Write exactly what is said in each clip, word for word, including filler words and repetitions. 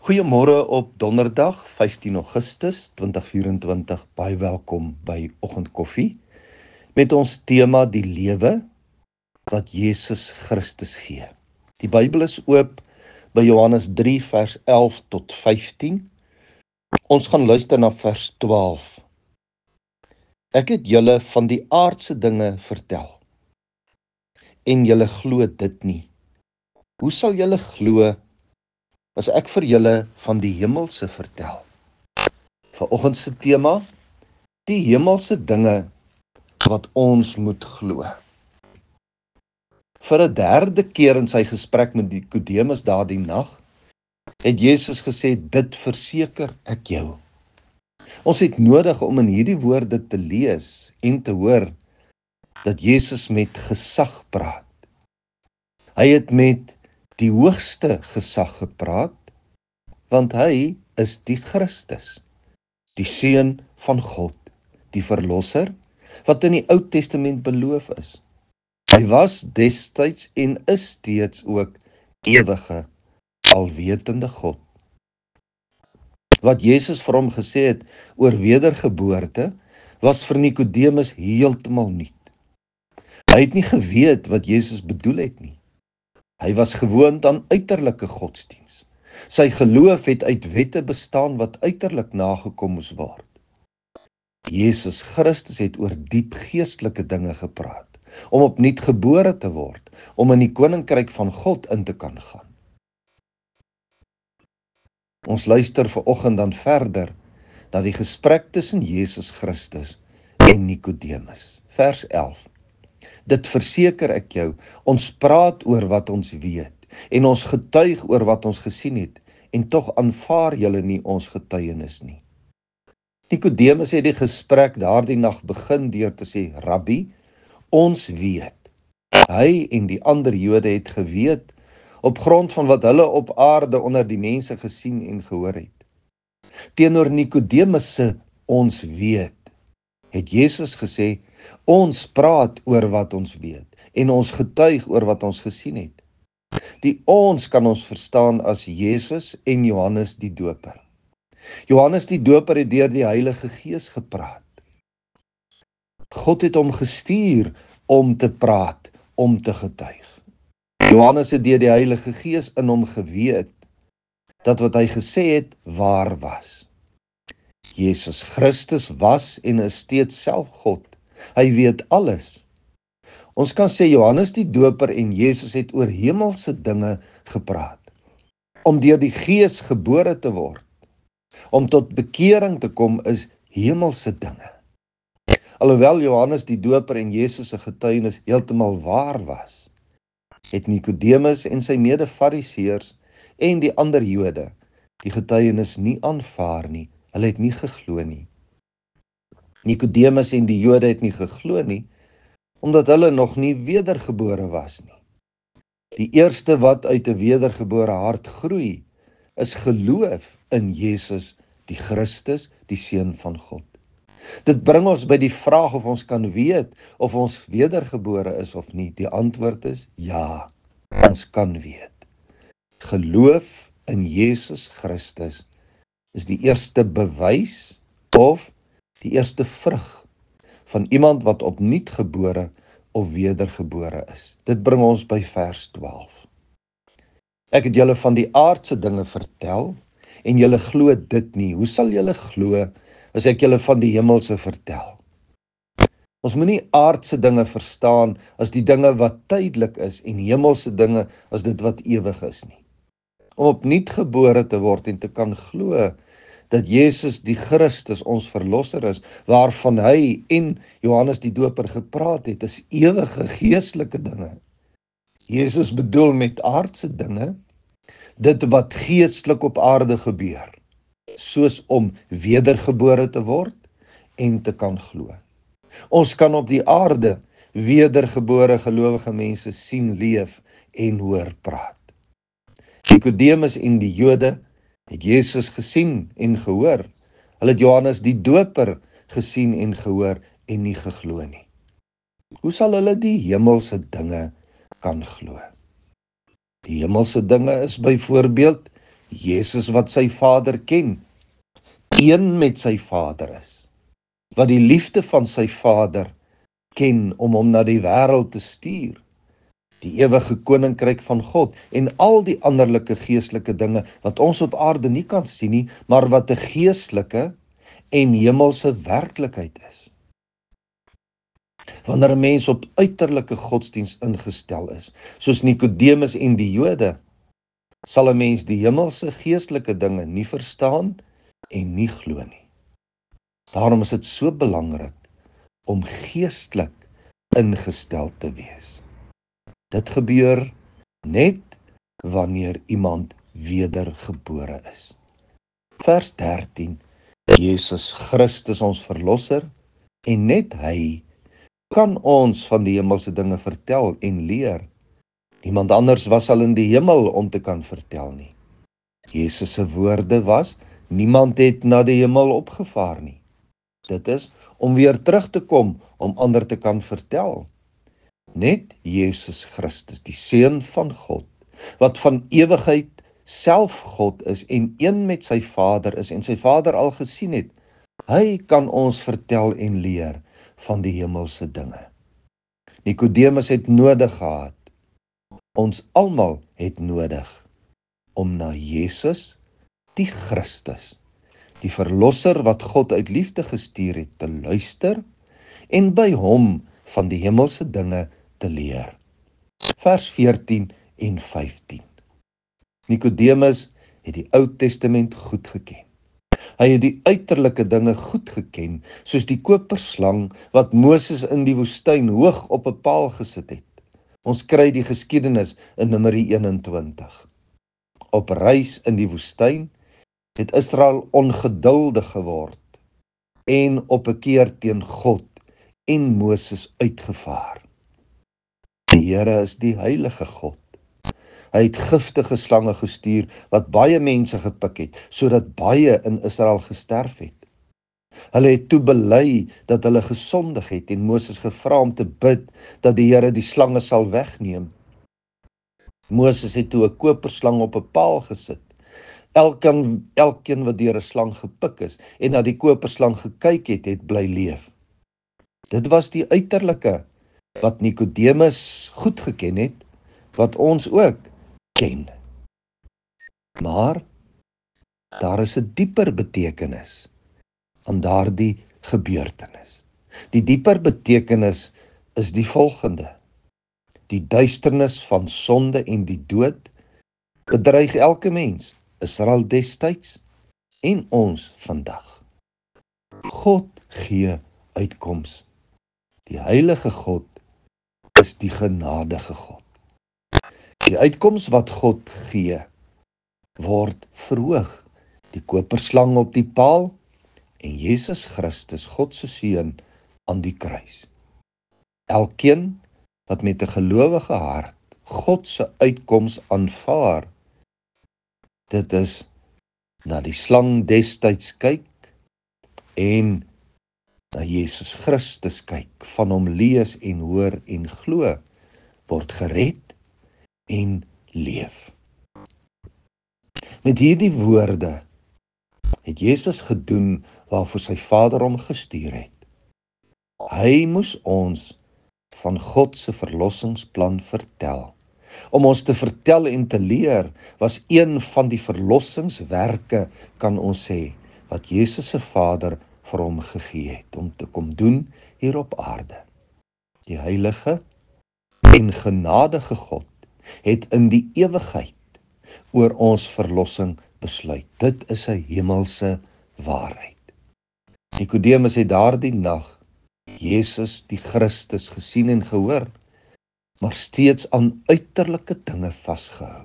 Goeiemôre op donderdag vyftien Augustus tweeduisend vyf-en-twintig. Baie welkom by Oggendkoffie met ons tema die lewe wat Jesus Christus gee. Die Bybel is oop by Johannes drie vers elf tot vyftien. Ons gaan luister na vers twaalf. Ek het julle van die aardse dinge vertel en julle glo dit nie. Hoe sal julle glo as ek vir julle van die hemelse vertel? Vanoggend se tema, die hemelse dinge wat ons moet glo. Vir 'n derde keer in sy gesprek met Nikodemus daardie nag, het Jesus gesê, dit verseker ek jou. Ons het nodig om in hierdie woorde te lees en te hoor dat Jesus met gesag praat. Hy het met die hoogste gesag gepraat, want hy is die Christus, die Seun van God, die Verlosser, wat in die Ou Testament beloof is. Hy was destyds en is steeds ook ewige, alwetende God. Wat Jesus vir hom gesê het oor wedergeboorte, was vir Nikodemus heeltemal nuut. Hy het nie geweet wat Jesus bedoel het nie. Hy was gewoond aan uiterlike godsdiens. Sy geloof het uit wette bestaan wat uiterlik nagekom moes word. Jesus Christus het oor diep geestelike dinge gepraat, om opnuut gebore te word, om in die koninkryk van God in te kan gaan. Ons luister vanoggend dan verder na die gesprek tussen Jesus Christus en Nikodemus. Vers elf. Dit verseker ek jou, ons praat oor wat ons weet, en ons getuig oor wat ons gesien het, en tog aanvaar julle nie ons getuienis nie. Nikodemus het die gesprek daardie nag begin deur te sê, Rabbi, ons weet. Hy en die ander Jode het geweet, op grond van wat hulle op aarde onder die mense gesien en gehoor het. Teenoor Nikodemus se ons weet, het Jesus gesê, ons praat oor wat ons weet, en ons getuig oor wat ons gesien het. Die ons kan ons verstaan as Jesus en Johannes die Doper. Johannes die Doper het deur die Heilige Gees gepraat. God het hom gestuur om te praat, om te getuig. Johannes het deur die Heilige Gees in hom geweet, dat wat hy gesê het, waar was. Jesus Christus was en is steeds self God. Hy weet alles. Ons kan sê Johannes die Doper en Jesus het oor hemelse dinge gepraat. Om deur die Gees gebore te word, om tot bekering te kom is hemelse dinge. Alhoewel Johannes die Doper en Jesus se getuienis heeltemal waar was, het Nikodemus en sy mede-fariseërs en die ander Jode die getuienis nie aanvaar nie. Hulle het nie geglo nie. Nikodemus en die Jode het nie geglo nie, omdat hulle nog nie wedergebore was nie. Die eerste wat uit 'n wedergebore hart groei, is geloof in Jesus, die Christus, die Seun van God. Dit bring ons by die vraag of ons kan weet of ons wedergebore is of nie. Die antwoord is ja, ons kan weet. Geloof in Jesus Christus is die eerste bewys of die eerste vrug van iemand wat opnuut gebore of wedergebore is. Dit bring ons by vers twaalf. Ek het julle van die aardse dinge vertel, en julle glo dit nie. Hoe sal julle glo as ek julle van die hemelse vertel? Ons moet nie aardse dinge verstaan as die dinge wat tydelik is, en hemelse dinge as dit wat ewig is nie. Om opnuut gebore te word en te kan glo dat Jesus die Christus ons verlosser is, waarvan hy en Johannes die Doper gepraat het, is ewige geestelike dinge. Jesus bedoel met aardse dinge, dit wat geestelik op aarde gebeur, soos om wedergebore te word en te kan glo. Ons kan op die aarde wedergebore gelowige mense sien, leef en hoor praat. Nikodemus en die Jode het Jesus gesien en gehoor. Hulle het Johannes die Doper gesien en gehoor en nie geglo nie. Hoe sal hulle die hemelse dinge kan glo? Die hemelse dinge is byvoorbeeld Jesus wat sy Vader ken, een met sy Vader is, wat die liefde van sy Vader ken om hom na die wêreld te stuur, die ewige koninkryk van God en al die anderlike geestelike dinge wat ons op aarde nie kan sien nie, maar wat 'n geestelike en hemelse werklikheid is. Wanneer 'n mens op uiterlike godsdiens ingestel is, soos Nikodemus en die Jode, sal 'n mens die hemelse geestelike dinge nie verstaan en nie glo nie. Daarom is dit so belangrik om geestelik ingestel te wees. Dit gebeur net wanneer iemand wedergebore is. Vers dertien, Jesus Christus ons verlosser, en net hy kan ons van die hemelse dinge vertel en leer. Niemand anders was al in die hemel om te kan vertel nie. Jesus se woorde was, niemand het na die hemel opgevaar nie. Dit is om weer terug te kom om ander te kan vertel. Net Jesus Christus, die Seun van God, wat van ewigheid self God is en een met sy Vader is en sy Vader al gesien het, hy kan ons vertel en leer van die hemelse dinge. Nikodemus het nodig gehad, ons almal het nodig om na Jesus, die Christus, die Verlosser wat God uit liefde gestuur het, te luister en by hom van die hemelse dinge te leer. Vers veertien en vyftien. Nikodemus het die Ou Testament goed geken. Hy het die uiterlike dinge goed geken, soos die koperslang wat Moses in die woestyn hoog op 'n paal gesit het. Ons kry die geskiedenis in Numeri eenentwintig. Op reis in die woestyn het Israel ongeduldig geword en op 'n keer teen God en Moses uitgevaar. Die Here is die heilige God. Hy het giftige slange gestuur wat baie mense gepik het, sodat baie in Israel gesterf het. Hulle het toe bely dat hulle gesondig het en Moses gevra om te bid dat die Here die slange sal wegneem. Moses het toe 'n koperslang op 'n paal gesit. Elkeen, elkeen wat deur 'n slang gepik is en na die koperslang gekyk het, het bly leef. Dit was die uiterlike wat Nikodemus goed geken het, wat ons ook ken. Maar daar is 'n dieper betekenis aan daardie gebeurtenis. Die dieper betekenis is die volgende: die duisternis van sonde en die dood bedreig elke mens, Israel destyds en ons vandag. God gee uitkoms. Die heilige God is die genadige God. Die uitkoms wat God gee, word verhoog. Die koperslang op die paal en Jesus Christus, God se Seun, aan die kruis. Elkeen wat met 'n gelowige hart God se uitkoms aanvaar, dit is na die slang destyds kyk en na Jesus Christus kyk, van hom lees en hoor en glo, word gered en leef. Met hierdie woorde het Jesus gedoen waarvoor sy Vader hom gestuur het. Hy moes ons van God se verlossingsplan vertel. Om ons te vertel en te leer was een van die verlossingswerke, kan ons sê, wat Jesus se Vader vir hom gegee het om te kom doen hier op aarde. Die heilige en genadige God het in die ewigheid oor ons verlossing besluit. Dit is 'n hemelse waarheid. Nikodemus het daardie nag Jesus die Christus gesien en gehoor, maar steeds aan uiterlike dinge vasgehou.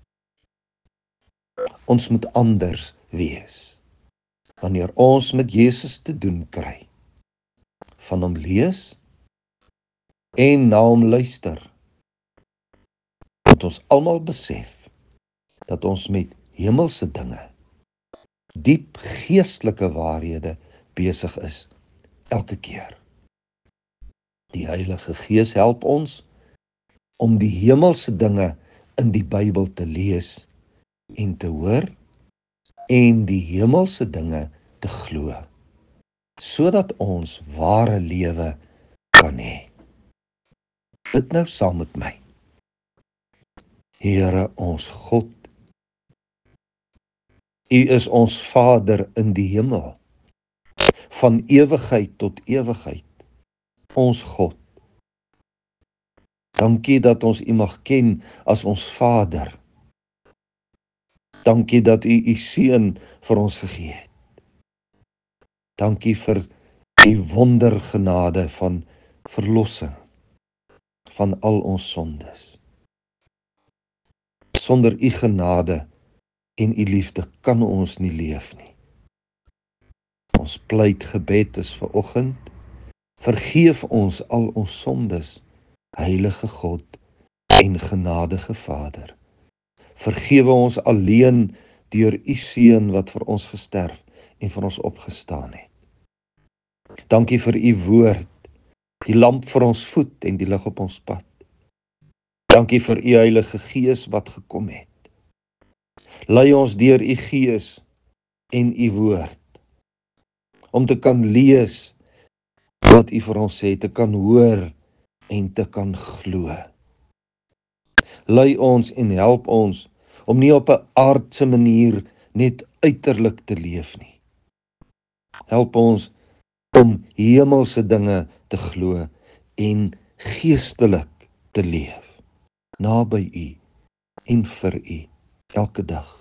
Ons moet anders wees wanneer ons met Jesus te doen kry. Van hom lees en na hom luister. Dat ons almal besef dat ons met hemelse dinge, diep geestelike waarhede besig is elke keer. Die Heilige Gees help ons om die hemelse dinge in die Bybel te lees en te hoor en die hemelse dinge te glo, sodat ons ware lewe kan hê. Bid nou saam met my. Here ons God, U is ons Vader in die hemel, van ewigheid tot ewigheid, ons God. Dankie dat ons U mag ken as ons Vader. Dankie dat U U Seun vir ons gegee het. Dankie vir U wondergenade van verlossing van al ons sondes. Sonder U genade en U liefde kan ons nie leef nie. Ons pleit gebed is vanoggend, vergeef ons al ons sondes, Heilige God en genadige Vader. Vergewe ons alleen deur U Seun wat vir ons gesterf en vir ons opgestaan het. Dankie vir U woord, die lamp vir ons voet en die lig op ons pad. Dankie vir U Heilige Gees wat gekom het. Lei ons deur U Gees en U woord, om te kan lees wat U vir ons sê, te kan hoor en te kan glo. Lei ons en help ons om nie op 'n aardse manier net uiterlik te leef nie. Help ons om hemelse dinge te glo en geestelik te leef, naby U en vir U elke dag.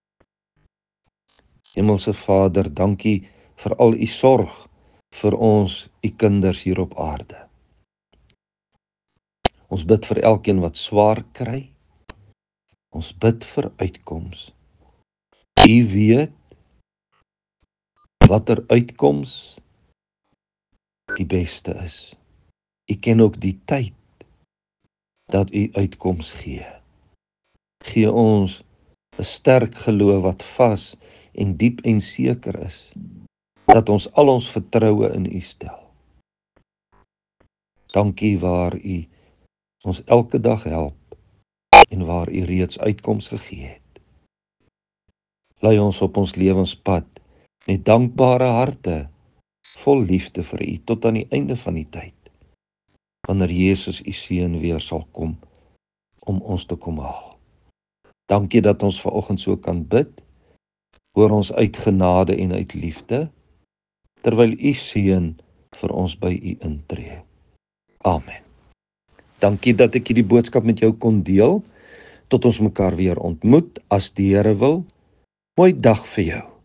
Hemelse Vader, dankie vir al U sorg vir ons, U kinders hier op aarde. Ons bid vir elkeen wat swaar kry. Ons bid vir uitkoms. U weet watter uitkoms die beste is. U ken ook die tyd dat U uitkoms gee. Gee ons 'n sterk geloof wat vas en diep en seker is, dat ons al ons vertroue in U stel. Dankie waar U ons elke dag help en waar U reeds uitkoms gegee het. Lei ons op ons lewenspad met dankbare harte, vol liefde vir U tot aan die einde van die tyd, wanneer Jesus U Seun weer sal kom om ons te kom haal. Dankie dat ons vanoggend so kan bid, hoor ons uit genade en uit liefde, terwyl U Seun vir ons by U intree. Amen. Dankie dat ek hierdie boodskap met jou kon deel. Tot ons mekaar weer ontmoet, as die Here wil. Mooi dag vir jou.